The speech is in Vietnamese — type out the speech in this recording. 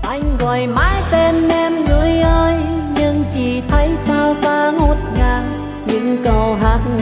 Anh gọi mãi tên em người ơi, nhưng chỉ thấy sao xa ngút ngàn những câu hát